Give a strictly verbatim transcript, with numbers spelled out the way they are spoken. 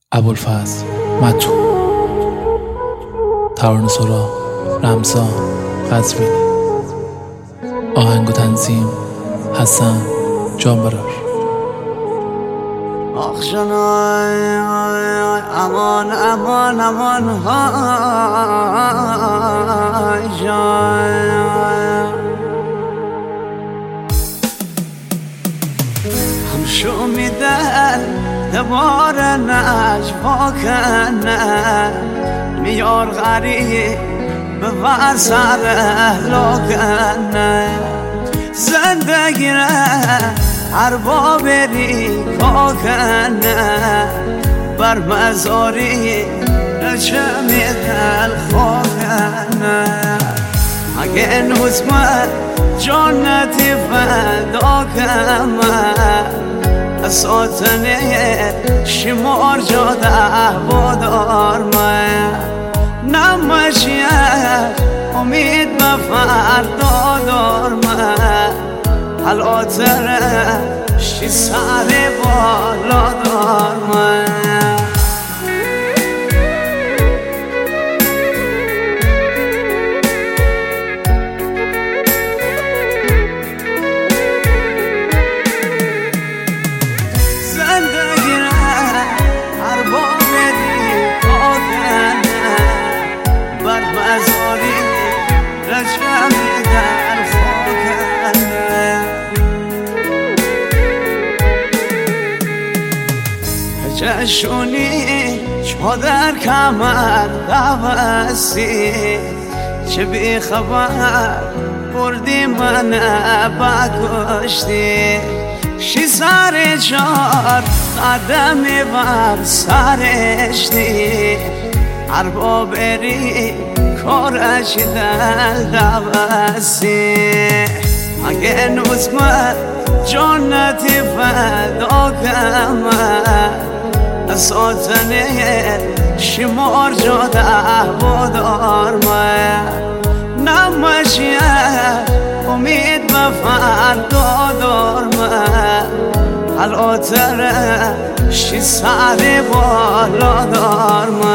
ابوالفضل متو، ترانه‌سرا رمضان قزوینی، آهنگ و تنظیم حسن جانبرار. آخ جانای امان امان امان های جان هم شو میدن دوباره نجوا کنه میار غریب به وسر لکنه زندگی را هر با بری کنه بر مزاری رچه میدل خواکنه اگه نوز من جانتی فدا کنه ساتنه شمار جاده بادار من نمشیه امید به فردا دار من حالاتره شی سر بالا دار من چشونی چادر کمر دوستی چه بی خبر بردی من بکشتی شی سر چار قدمی بر سرشتی هر با بری کارش دل دوستی اگه نوز من جانتی فدا کنم ساتنه شمار جاده بادار من نمشیه امید به فردا دار من حالاتره شی سر بالا دار من